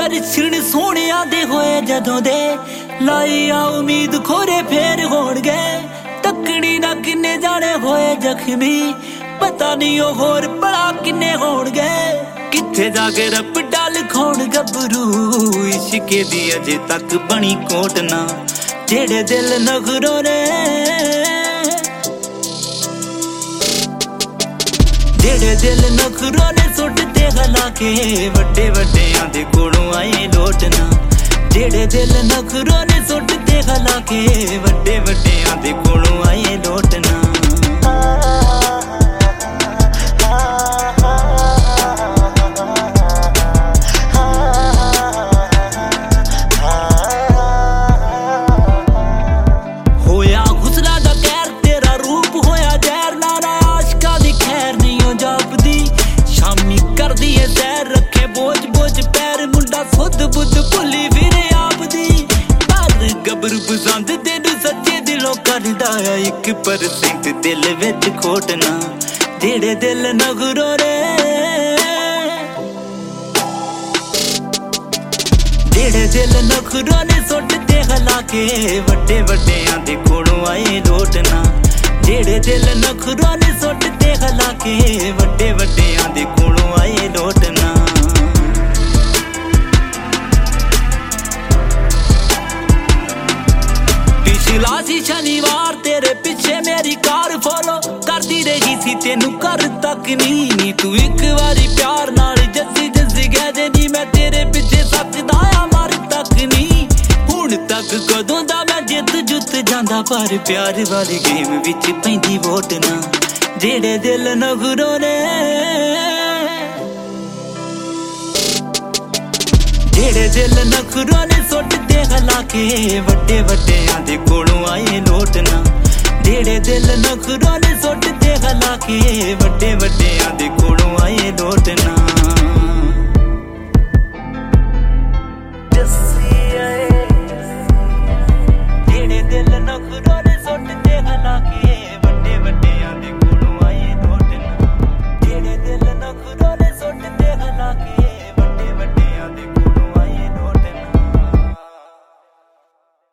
ਦਰਸ਼ਨ ਸੋਹਣਿਆਂ ਦੇ ਹੋਏ ਜਦੋਂ ਦੇ ਲਾਈ ਆ ਉਮੀਦ ਖੋਰੇ ਫੇਰ ਹੋਣਗੇ ਤੱਕੜੀ ਨਾ ਕਿੰਨੇ ਜਾਣੇ ਹੋਏ ਜ਼ਖਮੀ ਪਤਾ ਨਹੀਂ ਉਹ ਹੋਰ ਭਲਾ ਕਿੰਨੇ ਹੋਣਗੇ ਕਿੱਥੇ ਜਾ ਕੇ ਰੱਬ ਡਲ ਖਾਉਣ ਗੱਭਰੂ ਇਸ਼ਕੇ ਦੀ ਅਜੇ ਤੱਕ ਬਣੀ ਕੋਟ ਨਾ ਜਿਹੜੇ ਦਿਲ ਨਖਰੋਂ ਨੇ ਜਿਹੜੇ ਦਿਲ ਨਖਰੋਂ ਨੇ ਸੁੱਟ ਤੇ ਗਲਾ ਕੇ ਵੱਡੇ ਵੱਡਿਆਂ ਦੇ ਕੋਲੋਂ ਆਏ ਲੋਟਣਾ ਜਿਹੜੇ ਦਿਲ ਨਖਰੋਂ ਨੇ ਸੁੱਟ ਤੇ ਗਲਾ ਕੇ ਵੱਡੇ ਵੱਡਿਆਂ ਦੇ ਕੋਲੋਂ ਆਏ ਲੋਟਣਾ ਪਸੰਦ ਤੈਨੂੰ ਸੱਚੇ ਦਿਲੋਂ ਕਰਦਾ ਆ 1% ਦਿਲ ਵਿੱਚ ਖੋਟ ਨਾ ਜਿਹੜੇ ਦਿਲ ਨਖਰੋਂ ਨੇ ਜਿਹੜੇ ਦਿਲ ਨਖਰੋਂ ਨੇ ਸੁੱਟ ਤੇ ਗਲਾ ਕੇ ਵੱਡੇ ਵੱਡਿਆਂ ਦੇ ਕੋਲੋਂ ਆਏ ਲੋਟਣਾ ਜਿਹੜੇ ਦਿਲ ਨਖਰੋਂ ਨੇ ਸੁੱਟ ਤੇ ਗਲਾ ਕੇ ਵੱਡੇ ਵੱਡਿਆਂ ਦੇ ਕੋਲੋਂ ਆਏ ਲੋਟਣਾ ਲਾਸੀ ਸ਼ਨੀਵਾਰ ਤੇਰੇ ਪਿੱਛੇ ਮੇਰੀ ਕਾਰ ਫੋਲੋ ਕਰਦੀ ਰਹੀ ਸੀ ਤੈਨੂੰ ਕਰ ਤੱਕ ਨੀ ਤੂੰ ਇੱਕ ਵਾਰੀ ਪਿਆਰ ਨਾਲ ਜੱਸੀ ਜੱਸੀ ਕਹਿ ਦੇ ਮੈਂ ਤੇਰੇ ਪਿੱਛੇ ਸੱਚਦਾ ਆ ਮਰ ਤੱਕ ਨੀ ਹੁਣ ਤੱਕ ਕਦੋਂ ਦਾ ਮੈਂ ਜਿੱਤ ਜੁੱਤ ਜਾਂਦਾ ਪਰ ਪਿਆਰ ਵਾਲੀ ਗੇਮ ਵਿੱਚ ਪੈਂਦੀ ਵੋਟ ਨਾ ਜਿਹੜੇ ਦਿਲ ਨਖਰੋਂ ਨੇ ਜਿਹੜੇ ਦਿਲ ਨਖਰੋਂ ਨੇ ਸੁੱਟ ਤੇ ਗਲਾ ਕੇ ਵੱਡੇ ਵੱਡਿਆਂ ਦੇ ਕੋਲੋਂ ਆਏ ਲੋਟਣਾ ਜਿਹੜੇ ਦਿਲ ਨਖਰੋਂ ਨੇ ਸੁੱਟ ਤੇ ਗਲਾ ਕੇ ਵੱਡੇ ਵੱਡਿਆਂ ਦੇ ਕੋਲੋਂ ਆਏ ਲੋਟਣਾ ਜਿਹੜੇ ਦਿਲ ਨਖਰੋਂ ਨੇ ਸੁੱਟ ਤੇ ਗਲਾ ਕੇ ਵੱਡੇ ਵੱਡਿਆਂ ਦੇ ਕੋਲੋਂ ਆਏ ਲੋਟਣਾ ਜਿਹੜੇ ਦਿਲ ਨਖਰੋਂ ਨੇ ਸੁੱਟ ਤੇ ਗਲਾ ਕੇ ਵੱਡੇ ਵੱਡਿਆਂ ਦੇ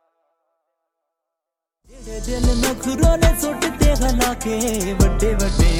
ਜਿਹੜੇ ਦਿਲ ਨਖਰੋਂ ਨੇ ਸੁੱਟ ਤੇ ਗਲਾ ਕੇ ਵੱਡੇ ਵੱਡੇ